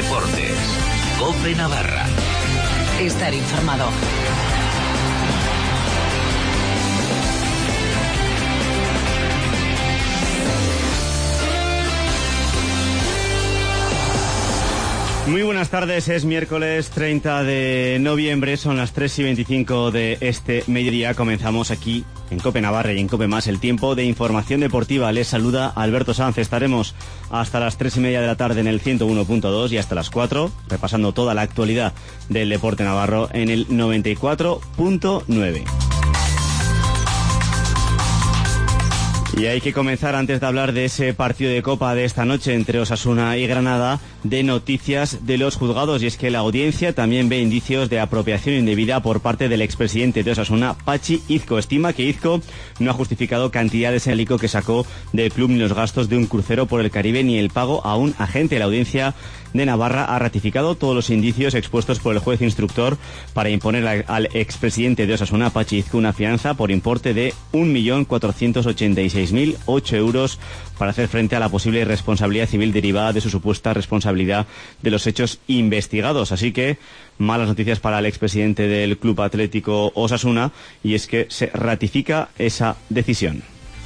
Deportes. COPE Navarra. Estar informado. Muy buenas tardes, es miércoles 30 de noviembre, son las 3:25 de este mediodía. Comenzamos aquí en COPE Navarra y en COPE Más el tiempo de información deportiva. Les saluda Alberto Sanz. Estaremos hasta las 3:30 de la tarde en el 101.2 y hasta las 4 repasando toda la actualidad del deporte navarro en el 94.9. Y hay que comenzar, antes de hablar de ese partido de Copa de esta noche entre Osasuna y Granada, de noticias de los juzgados. Y es que la audiencia también ve indicios de apropiación indebida por parte del expresidente de Osasuna, Patxi Izco. Estima que Izco no ha justificado cantidades en el ICO que sacó del club, ni los gastos de un crucero por el Caribe, ni el pago a un agente. La audiencia de Navarra ha ratificado todos los indicios expuestos por el juez instructor para imponer al expresidente de Osasuna, Patxi Izco, una fianza por importe de 1.486.008 euros para hacer frente a la posible responsabilidad civil derivada de su supuesta responsabilidad de los hechos investigados. Así que malas noticias para el expresidente del Club Atlético Osasuna, y es que se ratifica esa decisión.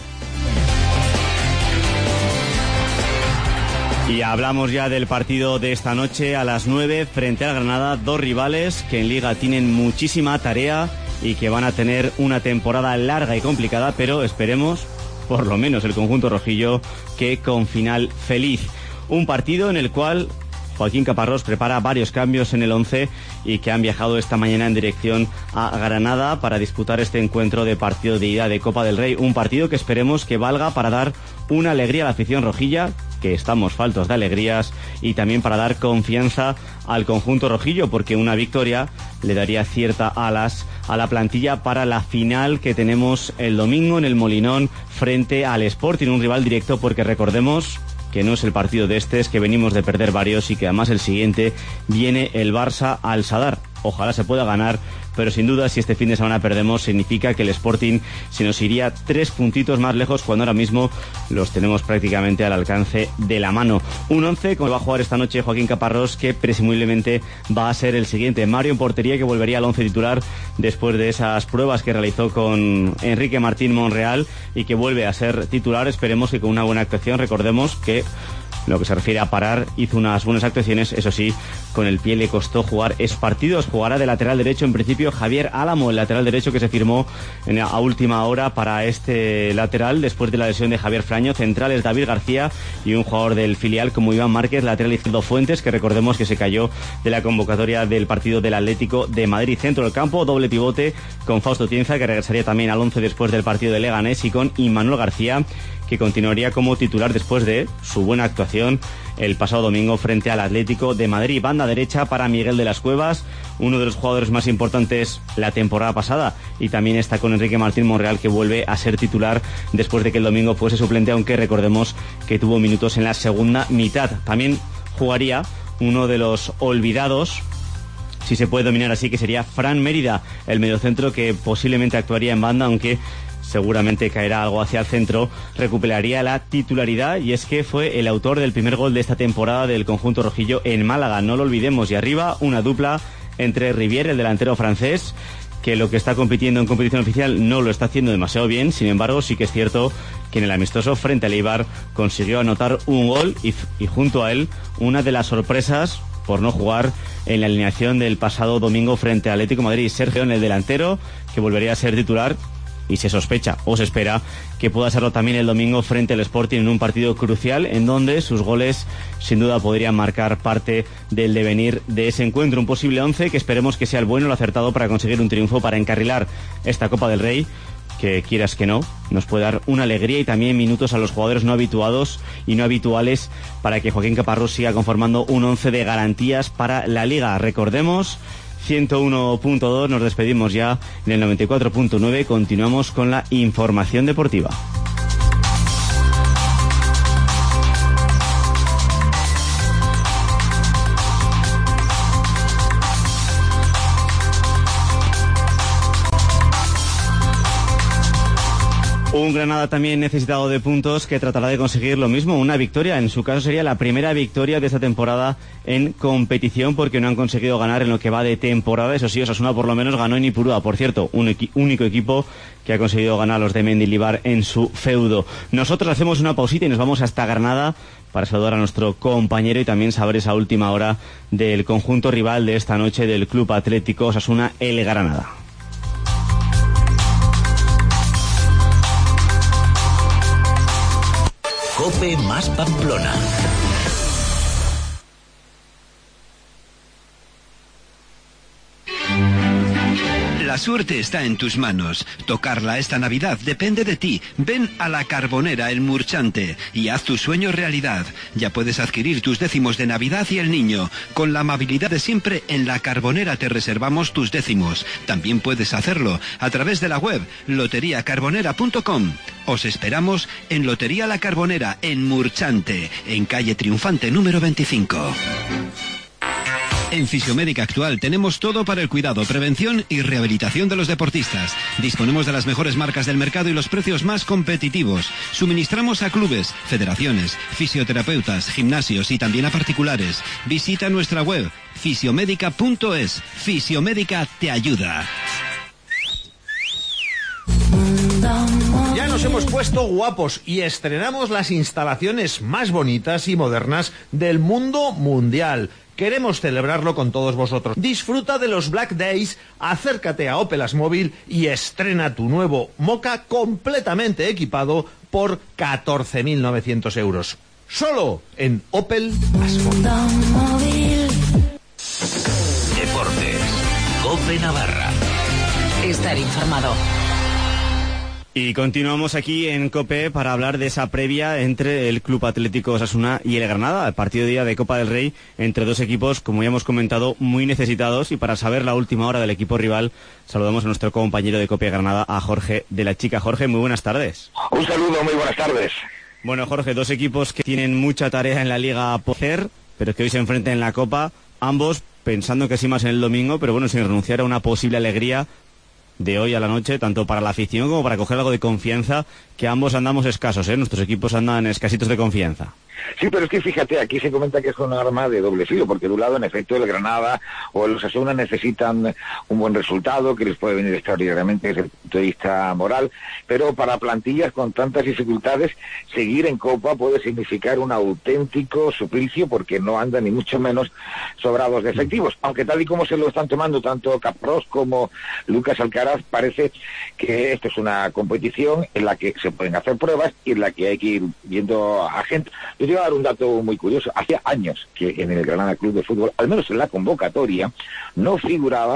Y hablamos ya del partido de esta noche a las 9 frente al Granada, dos rivales que en Liga tienen muchísima tarea y que van a tener una temporada larga y complicada, pero esperemos, por lo menos el conjunto rojillo, que con final feliz. Un partido en el cual Joaquín Caparrós prepara varios cambios en el 11 y que han viajado esta mañana en dirección a Granada para disputar este encuentro de partido de ida de Copa del Rey. Un partido que esperemos que valga para dar una alegría a la afición rojilla, que estamos faltos de alegrías, y también para dar confianza al conjunto rojillo, porque una victoria le daría cierta alas a la plantilla para la final que tenemos el domingo en el Molinón frente al Sporting, un rival directo, porque recordemos que no es el partido de este, es que venimos de perder varios y que además el siguiente viene el Barça al Sadar. Ojalá se pueda ganar, pero sin duda si este fin de semana perdemos significa que el Sporting se nos iría 3 puntitos más lejos, cuando ahora mismo los tenemos prácticamente al alcance de la mano. Un 11 como va a jugar esta noche Joaquín Caparrós, que presumiblemente va a ser el siguiente. Mario en portería, que volvería al 11 titular después de esas pruebas que realizó con Enrique Martín Monreal y que vuelve a ser titular. Esperemos que con una buena actuación. Recordemos que lo que se refiere a parar, hizo unas buenas actuaciones, eso sí, con el pie le costó jugar esos partidos. Jugará de lateral derecho en principio Javier Álamo, el lateral derecho que se firmó a última hora para este lateral después de la lesión de Javier Fraño. Centrales David García y un jugador del filial como Iván Márquez. Lateral izquierdo Fuentes, que recordemos que se cayó de la convocatoria del partido del Atlético de Madrid. Centro del campo, doble pivote con Fausto Tienza, que regresaría también al 11 después del partido de Leganés, y con Imanol García, que continuaría como titular después de su buena actuación el pasado domingo frente al Atlético de Madrid. Banda derecha para Miguel de las Cuevas, uno de los jugadores más importantes la temporada pasada, y también está con Enrique Martín Monreal, que vuelve a ser titular después de que el domingo fuese suplente, aunque recordemos que tuvo minutos en la segunda mitad. También jugaría uno de los olvidados, si se puede dominar así, que sería Fran Mérida, el mediocentro que posiblemente actuaría en banda, aunque seguramente caerá algo hacia el centro. Recuperaría la titularidad, y es que fue el autor del primer gol de esta temporada del conjunto rojillo en Málaga, no lo olvidemos. Y arriba una dupla entre Rivière, el delantero francés, que lo que está compitiendo en competición oficial no lo está haciendo demasiado bien. Sin embargo, sí que es cierto que en el amistoso frente al Eibar consiguió anotar un gol y junto a él una de las sorpresas por no jugar en la alineación del pasado domingo frente al Atlético de Madrid. Sergio, en el delantero, que volvería a ser titular, y se sospecha o se espera que pueda serlo también el domingo frente al Sporting, en un partido crucial en donde sus goles sin duda podrían marcar parte del devenir de ese encuentro. Un posible 11 que esperemos que sea el bueno, el acertado, para conseguir un triunfo, para encarrilar esta Copa del Rey, que quieras que no, nos puede dar una alegría y también minutos a los jugadores no habituados y no habituales, para que Joaquín Caparrós siga conformando un 11 de garantías para la Liga. Recordemos, 101.2, nos despedimos ya en el 94.9, continuamos con la información deportiva. Un Granada también necesitado de puntos que tratará de conseguir lo mismo, una victoria. En su caso sería la primera victoria de esta temporada en competición porque no han conseguido ganar en lo que va de temporada. Eso sí, Osasuna por lo menos ganó en Ipurúa. Por cierto, único equipo que ha conseguido ganar a los de Mendilibar en su feudo. Nosotros hacemos una pausita y nos vamos hasta Granada para saludar a nuestro compañero y también saber esa última hora del conjunto rival de esta noche del Club Atlético Osasuna, el Granada. COPE más Pamplona. La suerte está en tus manos. Tocarla esta Navidad depende de ti. Ven a La Carbonera, el Murchante, y haz tu sueño realidad. Ya puedes adquirir tus décimos de Navidad y el niño. Con la amabilidad de siempre, en La Carbonera te reservamos tus décimos. También puedes hacerlo a través de la web loteriacarbonera.com. Os esperamos en Lotería La Carbonera, en Murchante, en calle Triunfante número 25. En Fisiomédica Actual tenemos todo para el cuidado, prevención y rehabilitación de los deportistas. Disponemos de las mejores marcas del mercado y los precios más competitivos. Suministramos a clubes, federaciones, fisioterapeutas, gimnasios y también a particulares. Visita nuestra web fisiomédica.es. Fisiomédica te ayuda. Ya nos hemos puesto guapos y estrenamos las instalaciones más bonitas y modernas del mundo mundial. Queremos celebrarlo con todos vosotros. Disfruta de los Black Days, acércate a Opel Asmóvil y estrena tu nuevo Moka completamente equipado por 14.900 euros. Solo en Opel Asmóvil. Deportes. COPE Navarra. Estar informado. Y continuamos aquí en COPE para hablar de esa previa entre el Club Atlético Osasuna y el Granada, el partido de día de Copa del Rey entre dos equipos, como ya hemos comentado, muy necesitados. Y para saber la última hora del equipo rival, saludamos a nuestro compañero de COPE Granada, a Jorge de la Chica. Jorge, muy buenas tardes. Un saludo, muy buenas tardes. Bueno, Jorge, dos equipos que tienen mucha tarea en la Liga por hacer, pero que hoy se enfrentan en la Copa, ambos pensando que sí más en el domingo, pero bueno, sin renunciar a una posible alegría de hoy a la noche, tanto para la afición como para coger algo de confianza, que ambos andamos escasos, nuestros equipos andan escasitos de confianza. Sí, pero es que fíjate, aquí se comenta que es un arma de doble filo, porque de un lado, en efecto, el Granada o el Osasuna necesitan un buen resultado, que les puede venir extraordinariamente desde el punto de vista moral, pero para plantillas con tantas dificultades, seguir en Copa puede significar un auténtico suplicio, porque no andan ni mucho menos sobrados de efectivos, aunque tal y como se lo están tomando tanto Caparrós como Lucas Alcaraz, parece que esto es una competición en la que se pueden hacer pruebas y en la que hay que ir viendo a gente. Yo te voy a dar un dato muy curioso. Hacía años que en el Granada Club de Fútbol, al menos en la convocatoria, no figuraba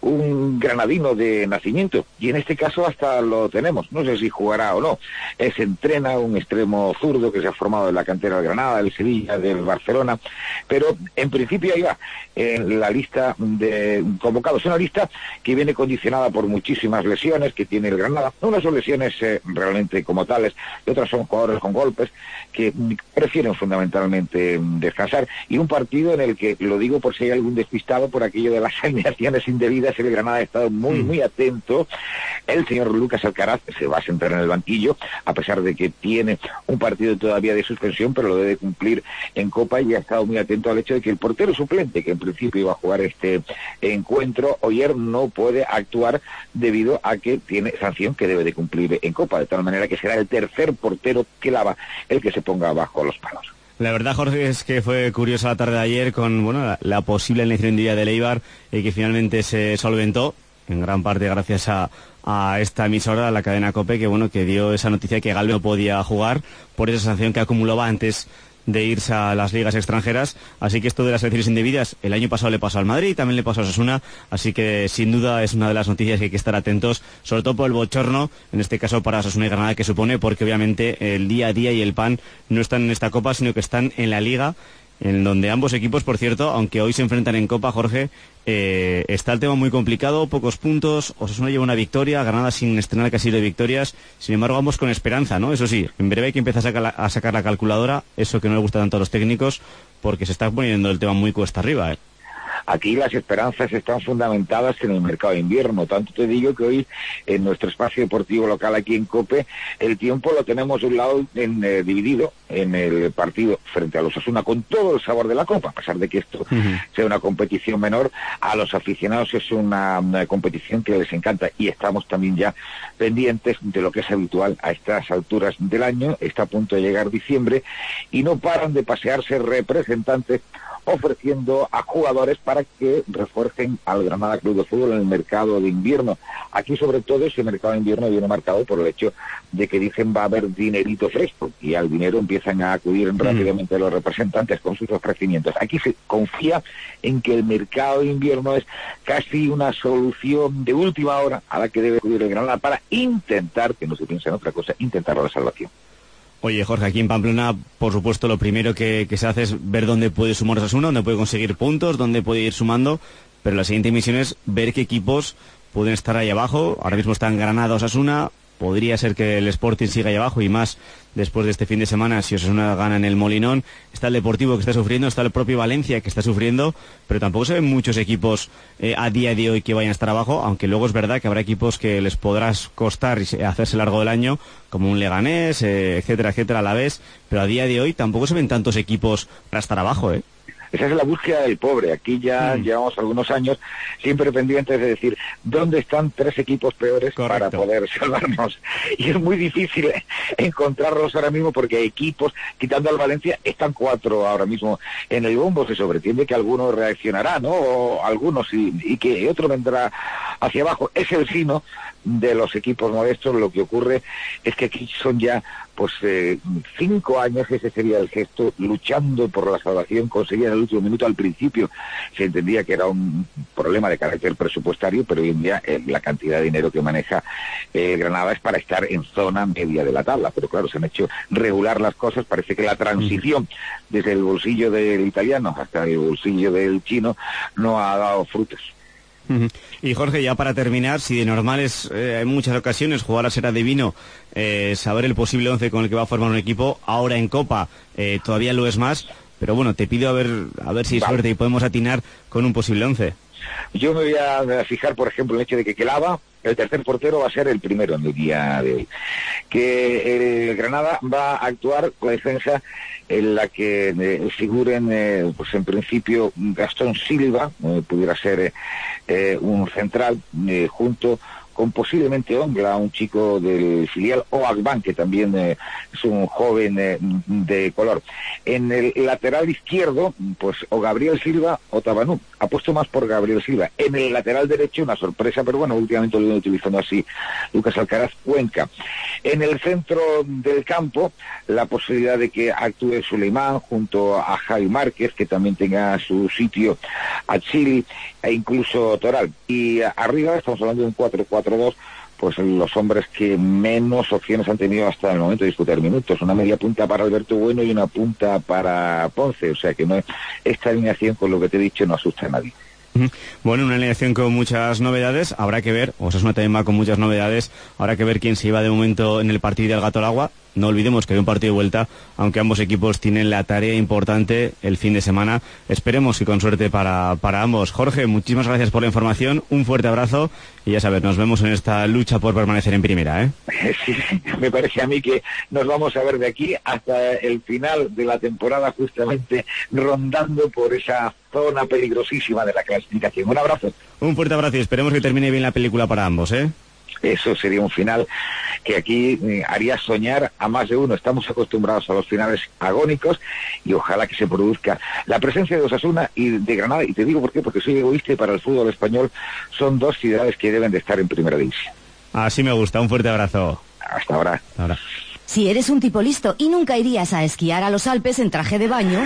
un granadino de nacimiento, y en este caso hasta lo tenemos, no sé si jugará o no. Se entrena un extremo zurdo que se ha formado en la cantera del Granada, del Sevilla, del Barcelona, pero en principio ahí va en la lista de convocados, una lista que viene condicionada por muchísimas lesiones que tiene el Granada. Unas son lesiones realmente como tales, y otras son jugadores con golpes que prefieren fundamentalmente descansar, y un partido en el que, lo digo por si hay algún despistado por aquello de las alineaciones indebidas, el Granada ha estado muy atento. El señor Lucas Alcaraz se va a sentar en el banquillo, a pesar de que tiene un partido todavía de suspensión, pero lo debe cumplir en Copa, y ha estado muy atento al hecho de que el portero suplente, que en principio iba a jugar este encuentro, Oyer, no puede actuar debido a que tiene sanción que debe de cumplir en Copa, de tal manera que será el tercer portero que lava el que se ponga bajo los palos. La verdad, Jorge, es que fue curiosa la tarde de ayer con la posible elección de Eibar, que finalmente se solventó, en gran parte gracias a esta emisora, la cadena COPE, que dio esa noticia que Galvez no podía jugar por esa sanción que acumulaba antes de irse a las ligas extranjeras. Así que esto de las elecciones indebidas, el año pasado le pasó al Madrid, también le pasó a Osasuna, así que sin duda es una de las noticias que hay que estar atentos, sobre todo por el bochorno, en este caso para Osasuna y Granada, que supone, porque obviamente el día a día y el pan no están en esta Copa, sino que están en la Liga, en donde ambos equipos, por cierto, aunque hoy se enfrentan en Copa, Jorge, está el tema muy complicado, pocos puntos, Osasuna lleva una victoria, Granada sin estrenar casi de victorias, sin embargo ambos con esperanza, ¿no? Eso sí, en breve hay que empezar a sacar la calculadora, eso que no le gusta tanto a los técnicos, porque se está poniendo el tema muy cuesta arriba, Aquí las esperanzas están fundamentadas en el mercado de invierno. Tanto te digo que hoy en nuestro espacio deportivo local aquí en COPE, el tiempo lo tenemos de un lado dividido en el partido frente a los Osasuna con todo el sabor de la Copa, a pesar de que esto sea una competición menor. A los aficionados es una competición que les encanta y estamos también ya pendientes de lo que es habitual a estas alturas del año. Está a punto de llegar diciembre y no paran de pasearse representantes ofreciendo a jugadores para que refuercen al Granada Club de Fútbol en el mercado de invierno. Aquí sobre todo ese mercado de invierno viene marcado por el hecho de que dicen va a haber dinerito fresco y al dinero empiezan a acudir rápidamente los representantes con sus ofrecimientos. Aquí se confía en que el mercado de invierno es casi una solución de última hora a la que debe acudir el Granada para intentar, que no se piense en otra cosa, intentar la salvación. Oye, Jorge, aquí en Pamplona, por supuesto, lo primero que se hace es ver dónde puede sumar Osasuna, dónde puede conseguir puntos, dónde puede ir sumando, pero la siguiente misión es ver qué equipos pueden estar ahí abajo. Ahora mismo están Granada, Osasuna, podría ser que el Sporting siga ahí abajo y más después de este fin de semana si Osasuna gana en el Molinón. Está el Deportivo que está sufriendo, está el propio Valencia que está sufriendo, pero tampoco se ven muchos equipos a día de hoy que vayan a estar abajo, aunque luego es verdad que habrá equipos que les podrá costar hacerse largo del año, como un Leganés, etcétera, etcétera, a la vez, pero a día de hoy tampoco se ven tantos equipos para estar abajo, ¿eh? Esa es la búsqueda del pobre. Aquí ya llevamos algunos años siempre pendientes de decir dónde están 3 equipos peores. Correcto. Para poder salvarnos. Y es muy difícil encontrarlos ahora mismo porque hay equipos, quitando al Valencia, están 4 ahora mismo en el bombo. Se sobreentiende que alguno reaccionará, ¿no? O algunos y que otro vendrá hacia abajo. Es el signo de los equipos modestos. Lo que ocurre es que aquí son ya 5 años, ese sería el gesto, luchando por la salvación. Conseguían el último minuto. Al principio se entendía que era un problema de carácter presupuestario, pero hoy en día la cantidad de dinero que maneja Granada es para estar en zona media de la tabla, pero claro, se han hecho regular las cosas. Parece que la transición desde el bolsillo del italiano hasta el bolsillo del chino no ha dado frutos. Y Jorge, ya para terminar, si de normal es en muchas ocasiones jugar a ser adivino, saber el posible 11 con el que va a formar un equipo, ahora en Copa todavía lo es más, pero bueno, te pido a ver si hay suerte y podemos atinar con un posible 11. Yo me voy a fijar, por ejemplo, en el hecho de que Kelaba, el tercer portero, va a ser el primero en el día de hoy. Que el Granada va a actuar con la defensa en la que figuren, en principio, Gastón Silva, pudiera ser un central, junto con posiblemente Ongla, un chico del filial, o Agban, que también es un joven de color. En el lateral izquierdo, pues o Gabriel Silva o Tabanú. Apuesto más por Gabriel Silva. En el lateral derecho, una sorpresa, pero bueno, últimamente lo vienen utilizando así Lucas Alcaraz, Cuenca. En el centro del campo, la posibilidad de que actúe Suleimán junto a Javi Márquez, que también tenga su sitio a Chile, e incluso Toral. Y arriba estamos hablando de un 4-4-2, pues los hombres que menos opciones han tenido hasta el momento de disputar minutos. Una media punta para Alberto Bueno y una punta para Ponce. O sea que no, esta alineación, con lo que te he dicho, no asusta a nadie. Bueno, una alineación con muchas novedades, habrá que ver, Osasuna también va con muchas novedades, habrá que ver quién se iba de momento en el partido del Gato al Agua. No olvidemos que hay un partido de vuelta, aunque ambos equipos tienen la tarea importante el fin de semana. Esperemos que con suerte para ambos. Jorge, muchísimas gracias por la información, un fuerte abrazo y ya sabes, nos vemos en esta lucha por permanecer en primera, ¿eh? Sí, me parece a mí que nos vamos a ver de aquí hasta el final de la temporada, justamente rondando por esa zona peligrosísima de la clasificación. Un abrazo. Un fuerte abrazo y esperemos que termine bien la película para ambos, ¿eh? Eso sería un final que aquí haría soñar a más de uno. Estamos acostumbrados a los finales agónicos y ojalá que se produzca la presencia de Osasuna y de Granada. Y te digo por qué, porque soy egoísta y para el fútbol español son 2 ciudades que deben de estar en primera división. Así me gusta, un fuerte abrazo. Hasta ahora. Hasta ahora. Si eres un tipo listo y nunca irías a esquiar a los Alpes en traje de baño,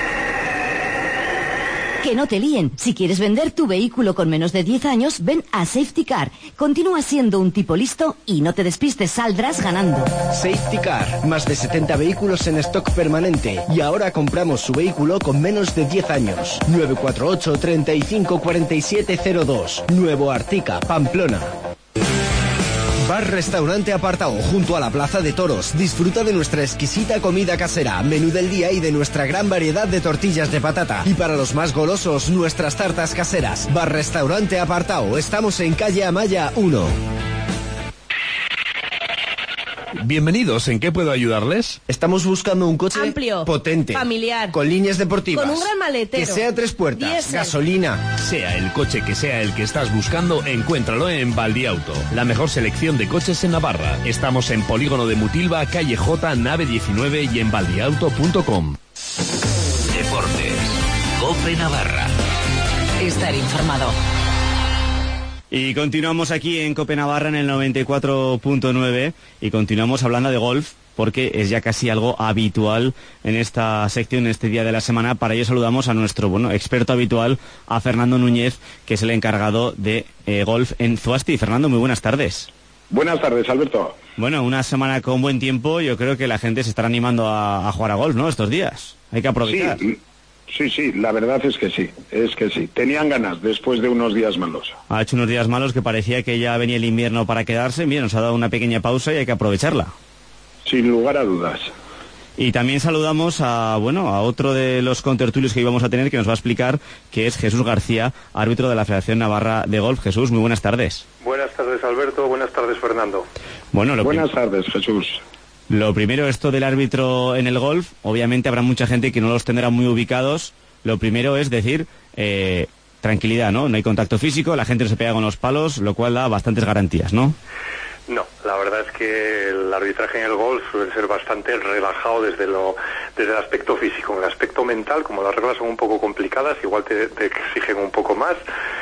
que no te líen. Si quieres vender tu vehículo con menos de 10 años, ven a Safety Car. Continúa siendo un tipo listo y no te despistes, saldrás ganando. Safety Car, más de 70 vehículos en stock permanente. Y ahora compramos su vehículo con menos de 10 años. 948 35 47 02. Nuevo Artica, Pamplona. Bar-restaurante Apartao, junto a la Plaza de Toros. Disfruta de nuestra exquisita comida casera, menú del día y de nuestra gran variedad de tortillas de patata. Y para los más golosos, nuestras tartas caseras. Bar-restaurante Apartao. Estamos en calle Amaya 1. Bienvenidos, ¿en qué puedo ayudarles? Estamos buscando un coche amplio, potente, familiar, con líneas deportivas, con un gran maletero, que sea 3 puertas, diésel, gasolina. Sea el coche que sea el que estás buscando, encuéntralo en Valdiauto, la mejor selección de coches en Navarra. Estamos en Polígono de Mutilva, calle J, nave 19 y en valdiauto.com. Deportes. COPE Navarra. Estar informado. Y continuamos aquí en COPE Navarra en el 94.9 y continuamos hablando de golf porque es ya casi algo habitual en esta sección, en este día de la semana. Para ello saludamos a nuestro experto habitual, a Fernando Núñez, que es el encargado de golf en Zuasti. Fernando, muy buenas tardes. Buenas tardes, Alberto. Bueno, una semana con buen tiempo, yo creo que la gente se estará animando a jugar a golf, ¿no?, estos días. Hay que aprovechar. Sí, la verdad es que sí. Tenían ganas después de unos días malos. Ha hecho unos días malos que parecía que ya venía el invierno para quedarse. Bien, nos ha dado una pequeña pausa y hay que aprovecharla. Sin lugar a dudas. Y también saludamos a otro de los contertulios que íbamos a tener, que nos va a explicar, que es Jesús García, árbitro de la Federación Navarra de Golf. Jesús, muy buenas tardes. Buenas tardes, Alberto. Buenas tardes, Fernando. Buenas tardes, Jesús. Lo primero, esto del árbitro en el golf, obviamente habrá mucha gente que no los tendrá muy ubicados. Lo primero es decir, tranquilidad, ¿no? No hay contacto físico, la gente no se pega con los palos, lo cual da bastantes garantías, ¿no? No, la verdad es que el arbitraje en el golf suele ser bastante relajado desde el aspecto físico. En el aspecto mental, como las reglas son un poco complicadas, igual te exigen un poco más,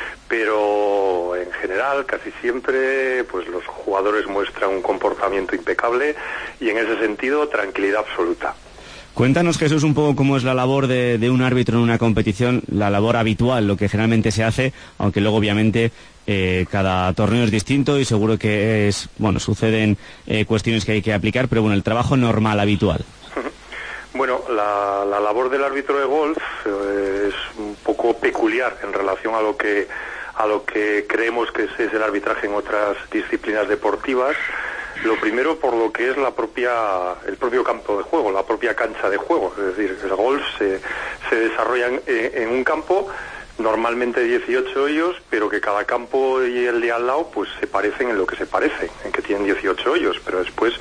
pero en general, casi siempre, pues los jugadores muestran un comportamiento impecable y en ese sentido, tranquilidad absoluta. Cuéntanos, Jesús, un poco cómo es la labor de un árbitro en una competición, la labor habitual, lo que generalmente se hace, aunque luego obviamente cada torneo es distinto y seguro que suceden cuestiones que hay que aplicar, pero el trabajo normal, habitual. Bueno, la labor del árbitro de golf es un poco peculiar en relación a lo que creemos que es el arbitraje en otras disciplinas deportivas. Lo primero, por lo que es el propio campo de juego, la propia cancha de juego. Es decir, el golf se desarrolla en un campo, normalmente 18 hoyos, pero que cada campo y el de al lado pues se parecen en lo que se parecen, en que tienen 18 hoyos, pero después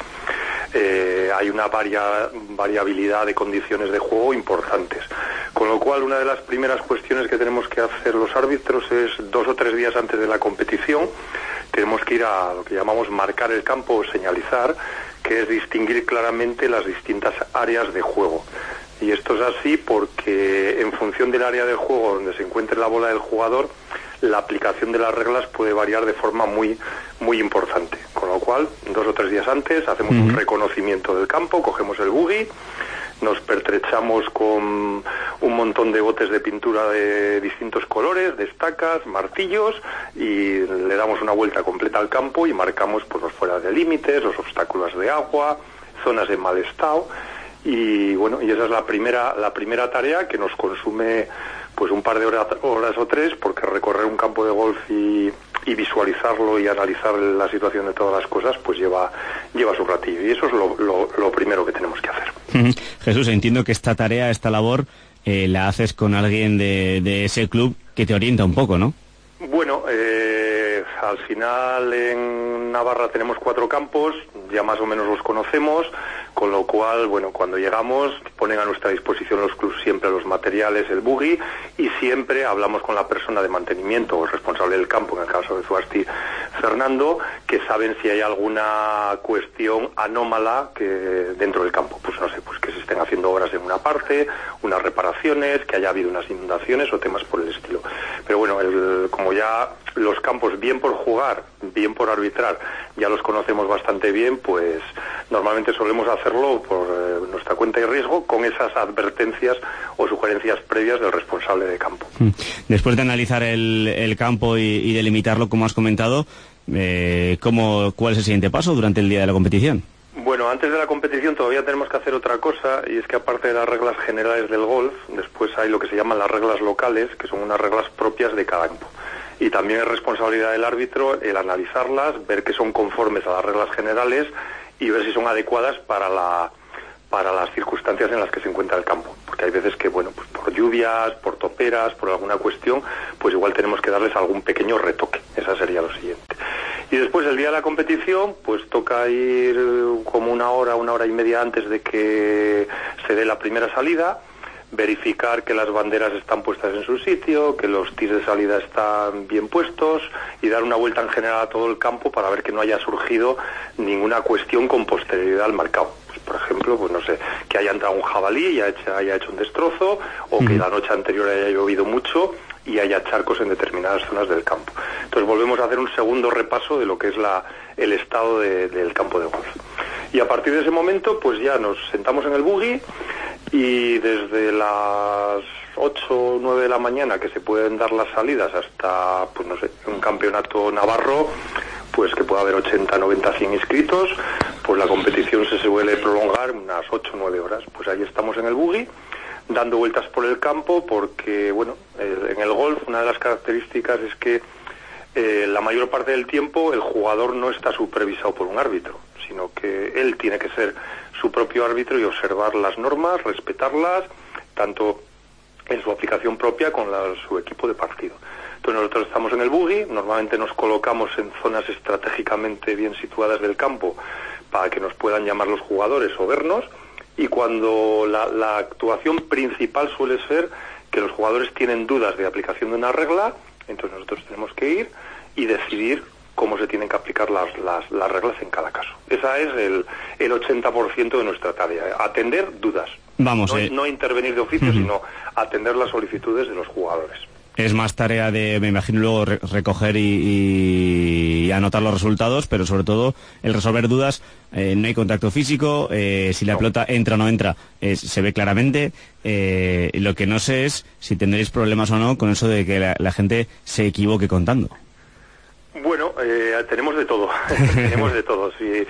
hay una variabilidad de condiciones de juego importantes. Con lo cual, una de las primeras cuestiones que tenemos que hacer los árbitros es 2 o 3 días antes de la competición, tenemos que ir a lo que llamamos marcar el campo o señalizar, que es distinguir claramente las distintas áreas de juego. Y esto es así porque en función del área del juego donde se encuentre la bola del jugador, la aplicación de las reglas puede variar de forma muy, muy importante. Con lo cual, 2 o 3 días antes hacemos un reconocimiento del campo, cogemos el buggy, nos pertrechamos con un montón de botes de pintura de distintos colores, de estacas, martillos, y le damos una vuelta completa al campo y marcamos pues los fuera de límites, los obstáculos de agua, zonas de mal estado, y esa es la primera tarea, que nos consume pues un par de horas o 3, porque recorrer un campo de golf y visualizarlo y analizar la situación de todas las cosas pues lleva su ratillo, y eso es lo primero que tenemos que hacer. Jesús, entiendo que esta tarea, esta labor la haces con alguien de ese club que te orienta un poco, ¿no? Bueno, al final en Navarra tenemos 4 campos, ya más o menos los conocemos, con lo cual, cuando llegamos ponen a nuestra disposición los clubs siempre los materiales, el buggy, y siempre hablamos con la persona de mantenimiento o responsable del campo, en el caso de Zuasti, Fernando, que saben si hay alguna cuestión anómala que dentro del campo, pues que se estén haciendo obras en una parte, unas reparaciones, que haya habido unas inundaciones o temas por el estilo. Pero como ya los campos, bien por jugar, bien por arbitrar, ya los conocemos bastante bien, pues normalmente solemos hacerlo por nuestra cuenta y riesgo, con esas advertencias o sugerencias previas del responsable de campo. Después de analizar el campo y delimitarlo, como has comentado, ¿cuál es el siguiente paso durante el día de la competición? Bueno, antes de la competición todavía tenemos que hacer otra cosa, y es que aparte de las reglas generales del golf, después hay lo que se llaman las reglas locales, que son unas reglas propias de cada campo. Y también es responsabilidad del árbitro el analizarlas, ver que son conformes a las reglas generales y ver si son adecuadas para las circunstancias en las que se encuentra el campo, porque hay veces que, bueno, pues por lluvias, por toperas, por alguna cuestión, pues igual tenemos que darles algún pequeño retoque. Esa sería lo siguiente. Y después, el día de la competición, pues toca ir como una hora y media antes de que se dé la primera salida, verificar que las banderas están puestas en su sitio, que los tis de salida están bien puestos y dar una vuelta en general a todo el campo para ver que no haya surgido ninguna cuestión con posterioridad al marcado. Pues, por ejemplo, pues no sé, que haya entrado un jabalí y haya hecho un destrozo, o que la noche anterior haya llovido mucho y haya charcos en determinadas zonas del campo. Entonces volvemos a hacer un segundo repaso de lo que es el estado del campo de golf. Y a partir de ese momento, pues ya nos sentamos en el buggy y desde las 8 o 9 de la mañana, que se pueden dar las salidas, hasta, pues no sé, un campeonato navarro, pues que pueda haber 80, 90, 100 inscritos, pues la competición se suele prolongar unas 8 o 9 horas. Pues ahí estamos en el buggy, dando vueltas por el campo, porque, bueno, en el golf una de las características es que la mayor parte del tiempo el jugador no está supervisado por un árbitro, sino que él tiene que ser su propio árbitro y observar las normas, respetarlas, tanto en su aplicación propia con su equipo de partido. Entonces nosotros estamos en el buggy, normalmente nos colocamos en zonas estratégicamente bien situadas del campo para que nos puedan llamar los jugadores o vernos, y cuando la actuación principal suele ser que los jugadores tienen dudas de aplicación de una regla, entonces nosotros tenemos que ir y decidir cómo se tienen que aplicar las reglas en cada caso. Esa es el 80% de nuestra tarea, atender dudas. Vamos, no intervenir de oficio, sino atender las solicitudes de los jugadores. Es más tarea de, me imagino, luego recoger y anotar los resultados, pero sobre todo el resolver dudas. No hay contacto físico, si la pelota entra o no entra, se ve claramente. Lo que no sé es si tendréis problemas o no con eso de que la gente se equivoque contando. Bueno, tenemos de todo, tenemos de todo. Si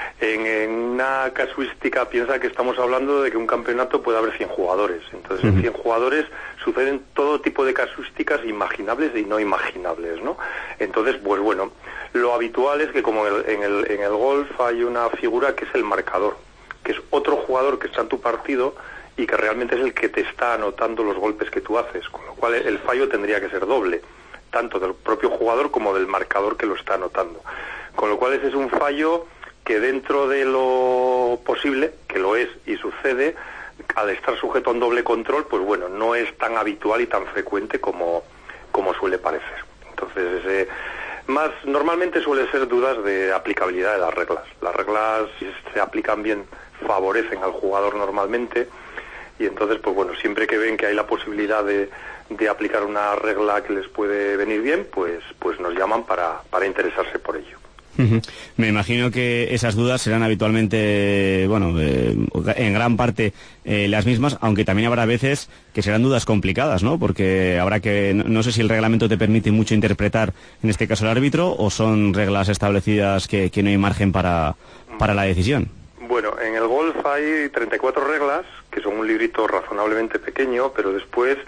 en una casuística piensa que estamos hablando de que un campeonato puede haber 100 jugadores. Entonces, en 100 jugadores suceden todo tipo de casuísticas imaginables y no imaginables, ¿no? Entonces, pues bueno, lo habitual es que como en el golf hay una figura que es el marcador, que es otro jugador que está en tu partido y que realmente es el que te está anotando los golpes que tú haces, con lo cual el fallo tendría que ser doble, tanto del propio jugador como del marcador que lo está anotando. Con lo cual ese es un fallo que dentro de lo posible, que lo es y sucede, al estar sujeto a un doble control, pues bueno, no es tan habitual y tan frecuente como suele parecer. Entonces, normalmente suele ser dudas de aplicabilidad de las reglas. Las reglas, si se aplican bien, favorecen al jugador normalmente, y entonces, pues bueno, siempre que ven que hay la posibilidad de aplicar una regla que les puede venir bien, pues nos llaman para interesarse por ello. Me imagino que esas dudas serán habitualmente, bueno, en gran parte las mismas, aunque también habrá veces que serán dudas complicadas, ¿no? Porque habrá que, no sé si el reglamento te permite mucho interpretar, en este caso el árbitro, o son reglas establecidas que no hay margen para la decisión. Bueno, en el golf hay 34 reglas, que son un librito razonablemente pequeño, pero después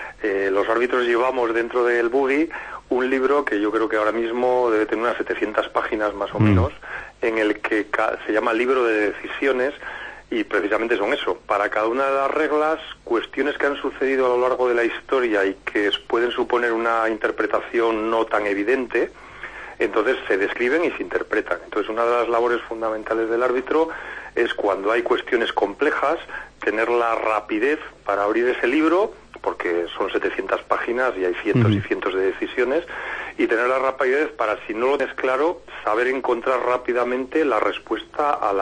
los árbitros llevamos dentro del buggy un libro que yo creo que ahora mismo debe tener unas 700 páginas más o menos, en el que se llama libro de decisiones, y precisamente son eso, para cada una de las reglas, cuestiones que han sucedido a lo largo de la historia y que pueden suponer una interpretación no tan evidente, entonces se describen y se interpretan. Entonces una de las labores fundamentales del árbitro es, cuando hay cuestiones complejas, tener la rapidez para abrir ese libro, porque son 700 páginas y hay cientos y cientos de decisiones, y tener la rapidez para, si no lo tienes claro, saber encontrar rápidamente la respuesta a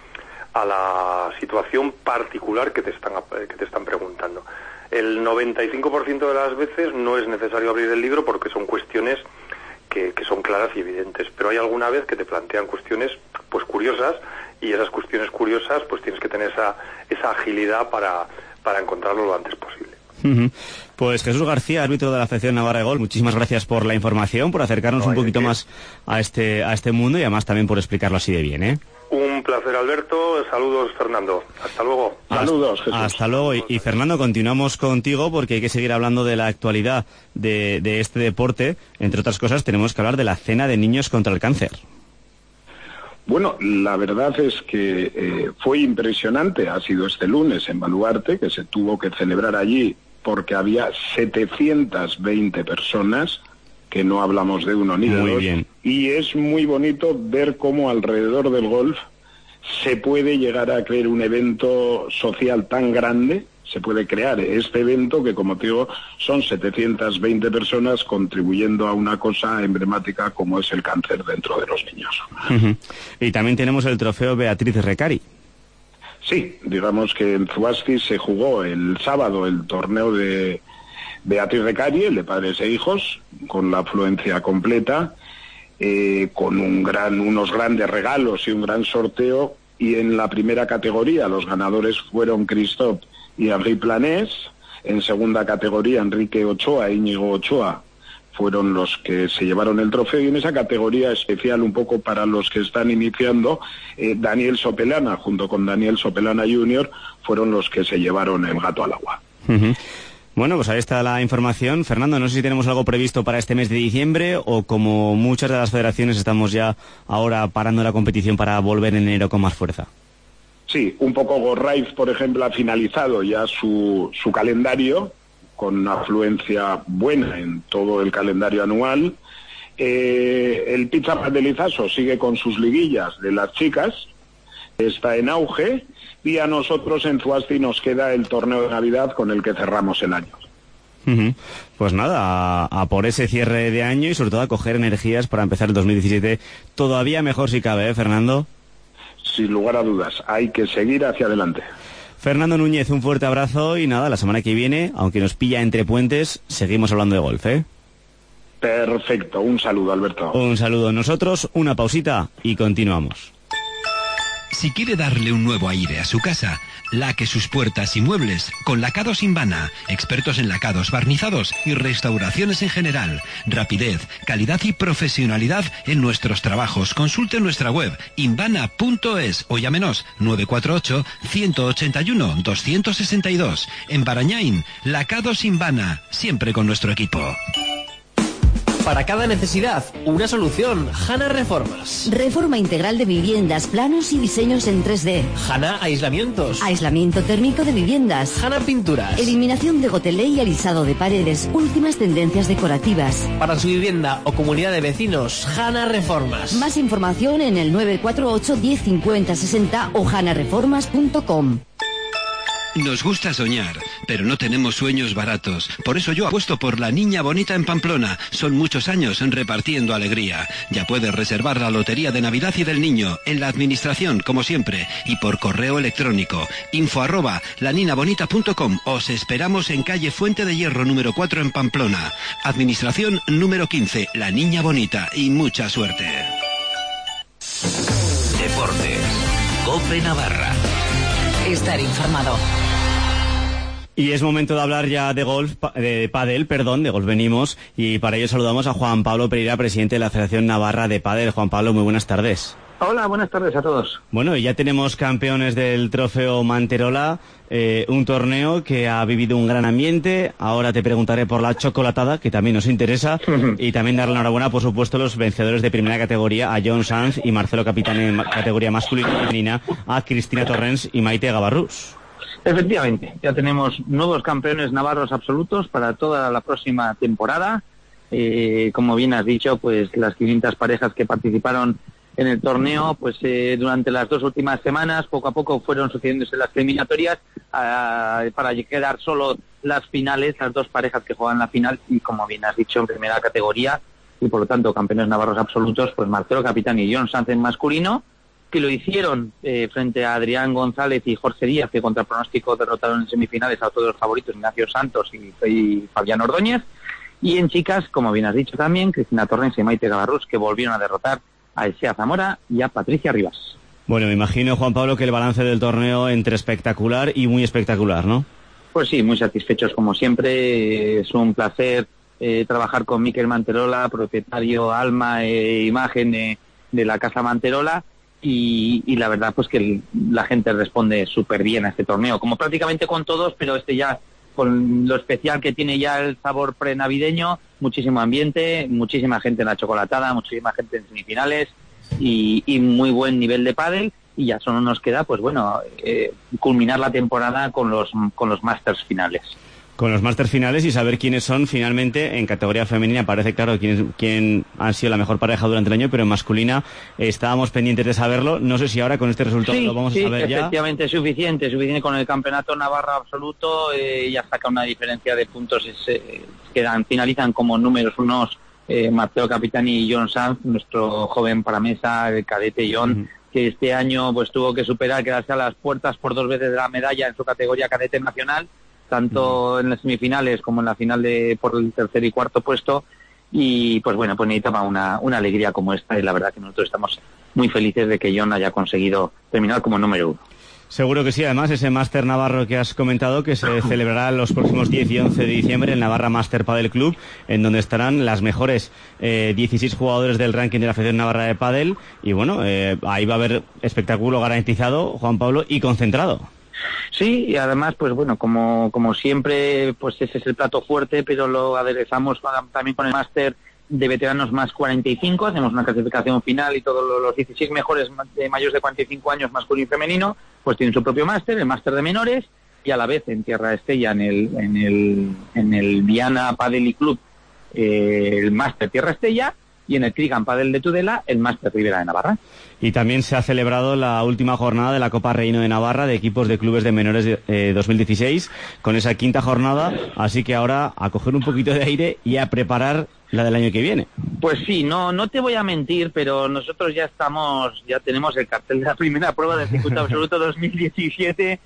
la situación particular que te están preguntando. El 95% de las veces no es necesario abrir el libro porque son cuestiones que son claras y evidentes, pero hay alguna vez que te plantean cuestiones pues curiosas, y esas cuestiones curiosas pues tienes que tener esa agilidad para encontrarlo lo antes posible. Pues Jesús García, árbitro de la Federación Navarra de Golf, muchísimas gracias por la información, por acercarnos un poquito más a este mundo, y además también por explicarlo así de bien, ¿eh? Un placer, Alberto. Saludos, Fernando. Hasta luego. Saludos, Jesús. Hasta luego. Y Fernando, continuamos contigo porque hay que seguir hablando de la actualidad de este deporte. Entre otras cosas, tenemos que hablar de la cena de niños contra el cáncer. Bueno, la verdad es que fue impresionante. Ha sido este lunes en Baluarte, que se tuvo que celebrar allí porque había 720 personas, que no hablamos de uno ni de dos. Bien. Y es muy bonito ver cómo alrededor del golf se puede llegar a crear un evento social tan grande. Se puede crear este evento que, como te digo, son 720 personas contribuyendo a una cosa emblemática como es el cáncer dentro de los niños. Y también tenemos el trofeo Beatriz Recari. Sí, digamos que en Zuasti se jugó el sábado el torneo de Beatriz Recari, el de padres e hijos, con la afluencia completa, con unos grandes regalos y un gran sorteo, y en la primera categoría los ganadores fueron Christophe y Henri Planés. En segunda categoría Enrique Ochoa e Íñigo Ochoa fueron los que se llevaron el trofeo, y en esa categoría especial un poco para los que están iniciando, Daniel Sopelana junto con Daniel Sopelana Jr. fueron los que se llevaron el gato al agua. Bueno, pues ahí está la información. Fernando, no sé si tenemos algo previsto para este mes de diciembre, o como muchas de las federaciones estamos ya ahora parando la competición para volver en enero con más fuerza. Sí, un poco Gorraiz, por ejemplo, ha finalizado ya su calendario con una afluencia buena en todo el calendario anual. El Pizza Pastelizazo sigue con sus liguillas de las chicas, está en auge, y a nosotros en Zuasti nos queda el torneo de Navidad con el que cerramos el año. Pues nada, a por ese cierre de año y sobre todo a coger energías para empezar el 2017 todavía mejor si cabe, ¿eh, Fernando? Sin lugar a dudas, hay que seguir hacia adelante. Fernando Núñez, un fuerte abrazo y nada, la semana que viene, aunque nos pilla entre puentes, seguimos hablando de golf, ¿eh? Perfecto, un saludo, Alberto. Un saludo. Nosotros, una pausita y continuamos. Si quiere darle un nuevo aire a su casa, laque sus puertas y muebles con Lacados Invana, expertos en lacados, barnizados y restauraciones en general. Rapidez, calidad y profesionalidad en nuestros trabajos. Consulte nuestra web invana.es o llámenos 948-181-262. En Barañáin, Lacados Invana, siempre con nuestro equipo. Para cada necesidad, una solución. Hanna Reformas. Reforma integral de viviendas, planos y diseños en 3D. Hanna Aislamientos. Aislamiento térmico de viviendas. Hanna Pinturas. Eliminación de gotelé y alisado de paredes. Últimas tendencias decorativas. Para su vivienda o comunidad de vecinos, Hanna Reformas. Más información en el 948 10 50 60 o hannareformas.com. Nos gusta soñar, pero no tenemos sueños baratos. Por eso yo apuesto por La Niña Bonita en Pamplona. Son muchos años repartiendo alegría. Ya puedes reservar la lotería de Navidad y del Niño en la administración, como siempre, y por correo electrónico info@laninabonita.com. Os esperamos en calle Fuente de Hierro número 4 en Pamplona. Administración número 15, La Niña Bonita, y mucha suerte. Deportes. COPE Navarra. Estar informado. Y es momento de hablar ya de golf, de pádel, de golf venimos, y para ello saludamos a Juan Pablo Pereira, presidente de la Federación Navarra de Pádel. Juan Pablo, muy buenas tardes. Hola, buenas tardes a todos. Bueno, y ya tenemos campeones del Trofeo Manterola, un torneo que ha vivido un gran ambiente. Ahora te preguntaré por la chocolatada, que también nos interesa, y también darle la enhorabuena, por supuesto, a los vencedores de primera categoría, a John Sanz y Marcelo Capitán en categoría masculina y femenina, a Cristina Torrens y Maite Gavarrús. Efectivamente, ya tenemos nuevos campeones navarros absolutos para toda la próxima temporada. Como bien has dicho, pues las 500 parejas que participaron en el torneo, pues durante las 2 últimas semanas, poco a poco fueron sucediéndose las eliminatorias para quedar solo las finales, las 2 parejas que juegan la final, y como bien has dicho, en primera categoría, y por lo tanto campeones navarros absolutos, pues Marcelo Capitán y John Sanz en masculino, que lo hicieron frente a Adrián González y Jorge Díaz, que contra pronóstico derrotaron en semifinales a todos los favoritos, Ignacio Santos y Fabián Ordóñez. Y en chicas, como bien has dicho también, Cristina Torrens y Maite Gavarrús, que volvieron a derrotar a Esea Zamora y a Patricia Rivas. Bueno, me imagino, Juan Pablo, que el balance del torneo entre espectacular y muy espectacular, ¿no? Pues sí, muy satisfechos como siempre. Es un placer trabajar con Miquel Manterola, propietario, alma e imagen de la Casa Manterola. y la verdad pues que la gente responde súper bien a este torneo, como prácticamente con todos, pero este ya con lo especial que tiene ya el sabor prenavideño, muchísimo ambiente, muchísima gente en la chocolatada, muchísima gente en semifinales y muy buen nivel de pádel, y ya solo nos queda pues bueno, culminar la temporada con los Masters finales. Con los Masters finales y saber quiénes son finalmente en categoría femenina. Parece claro quién han sido la mejor pareja durante el año, pero en masculina estábamos pendientes de saberlo. No sé si ahora con este resultado lo vamos a saber ya. Efectivamente, suficiente con el campeonato Navarra absoluto, ya saca una diferencia de puntos, finalizan como números unos Mateo Capitani y John Sanz, nuestro joven paramesa, el cadete John, que este año pues tuvo que superar, quedarse a las puertas por 2 veces de la medalla en su categoría cadete nacional, tanto en las semifinales como en la final por el tercer y cuarto puesto, y pues bueno, pues necesitaba una alegría como esta, y la verdad que nosotros estamos muy felices de que John haya conseguido terminar como número 1. Seguro que sí, además ese Máster Navarro que has comentado, que se celebrará los próximos 10 y 11 de diciembre en Navarra Máster Padel Club, en donde estarán las mejores 16 jugadores del ranking de la Federación Navarra de Padel, y bueno, ahí va a haber espectáculo garantizado, Juan Pablo, y concentrado. Sí, y además, pues bueno, como siempre, pues ese es el plato fuerte, pero lo aderezamos también con el máster de veteranos más 45, hacemos una clasificación final y todos los 16 mejores de mayores de 45 años, masculino y femenino, pues tienen su propio máster, el máster de menores, y a la vez en Tierra Estella, en el Viana Padel y Club, el máster Tierra Estella, y en el Krigan Padel de Tudela, el máster Ribera de Navarra. Y también se ha celebrado la última jornada de la Copa Reino de Navarra de equipos de clubes de menores de 2016, con esa quinta jornada, así que ahora a coger un poquito de aire y a preparar la del año que viene. Pues sí, no te voy a mentir, pero nosotros ya tenemos el cartel de la primera prueba del circuito absoluto 2017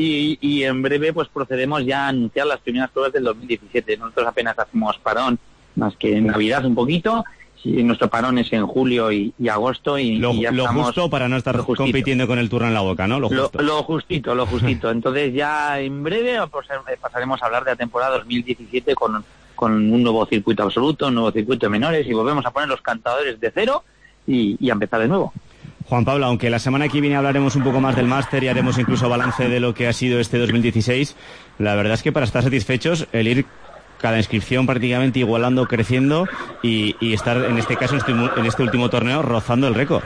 y en breve pues procedemos ya a anunciar las primeras pruebas del 2017. Nosotros apenas hacemos parón, más que en Navidad un poquito. Sí, nuestro parón es en julio y agosto y ya lo estamos, justo para no estar compitiendo con el turno en la boca, ¿no? Lo justito. Entonces ya en breve pues, pasaremos a hablar de la temporada 2017 con un nuevo circuito absoluto, un nuevo circuito de menores, y volvemos a poner los cantadores de cero y a empezar de nuevo. Juan Pablo, aunque la semana que viene hablaremos un poco más del máster y haremos incluso balance de lo que ha sido este 2016, la verdad es que para estar satisfechos, el ir cada inscripción prácticamente igualando, creciendo y estar en este caso, en este último torneo, rozando el récord.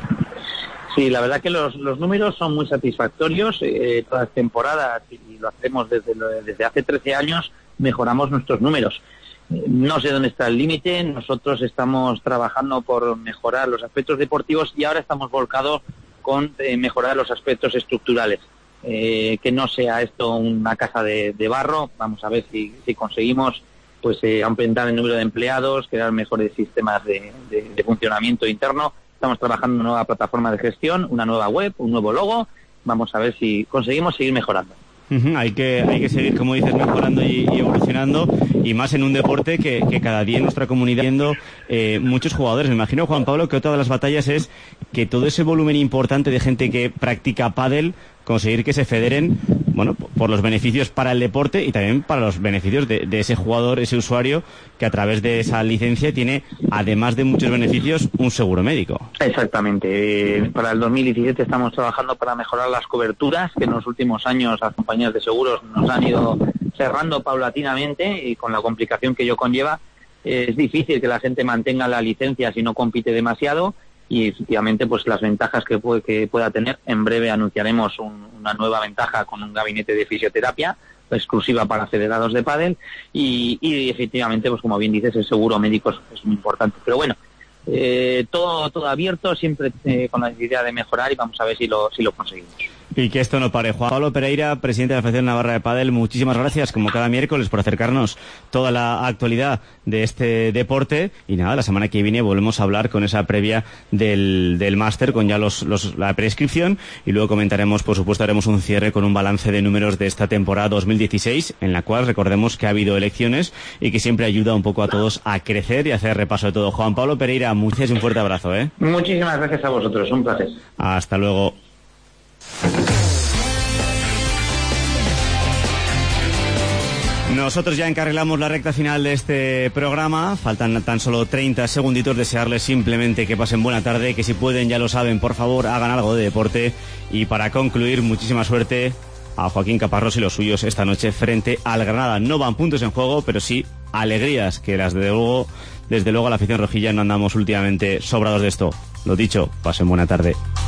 Sí, la verdad que los números son muy satisfactorios. Todas las temporadas, y lo hacemos desde hace 13 años, mejoramos nuestros números. No sé dónde está el límite. Nosotros estamos trabajando por mejorar los aspectos deportivos y ahora estamos volcados con mejorar los aspectos estructurales. Que no sea esto una casa de barro. Vamos a ver si conseguimos pues aumentar el número de empleados, crear mejores sistemas de funcionamiento interno. Estamos trabajando en una nueva plataforma de gestión, una nueva web, un nuevo logo. Vamos a ver si conseguimos seguir mejorando. Hay que seguir, como dices, mejorando y evolucionando, y más en un deporte que cada día en nuestra comunidad viendo muchos jugadores. Me imagino, Juan Pablo, que otra de las batallas es que todo ese volumen importante de gente que practica pádel, conseguir que se federen, bueno, por los beneficios para el deporte y también para los beneficios de ese jugador, ese usuario, que a través de esa licencia tiene, además de muchos beneficios, un seguro médico. Exactamente. Para el 2017 estamos trabajando para mejorar las coberturas, que en los últimos años las compañías de seguros nos han ido cerrando paulatinamente, y con la complicación que ello conlleva, es difícil que la gente mantenga la licencia si no compite demasiado. Y efectivamente pues las ventajas que pueda tener, en breve anunciaremos una nueva ventaja con un gabinete de fisioterapia exclusiva para federados de pádel y efectivamente pues como bien dices, el seguro médico es muy importante, pero bueno, todo abierto, siempre con la necesidad de mejorar, y vamos a ver si lo conseguimos. Y que esto no pare. Juan Pablo Pereira, presidente de la Federación Navarra de Pádel, muchísimas gracias, como cada miércoles, por acercarnos toda la actualidad de este deporte. Y nada, la semana que viene volvemos a hablar con esa previa del máster, con ya la prescripción, y luego comentaremos, por supuesto, haremos un cierre con un balance de números de esta temporada 2016, en la cual recordemos que ha habido elecciones y que siempre ayuda un poco a todos a crecer y a hacer repaso de todo. Juan Pablo Pereira, muchas gracias y un fuerte abrazo. Muchísimas gracias a vosotros, un placer. Hasta luego. Nosotros ya encarrilamos la recta final de este programa. Faltan tan solo 30 segunditos. Desearles simplemente que pasen buena tarde, que si pueden, ya lo saben, por favor, hagan algo de deporte. Y para concluir, muchísima suerte a Joaquín Caparrós y los suyos esta noche frente al Granada. No van puntos en juego, pero sí alegrías, que las desde luego a la afición rojilla no andamos últimamente sobrados de esto. Lo dicho, pasen buena tarde.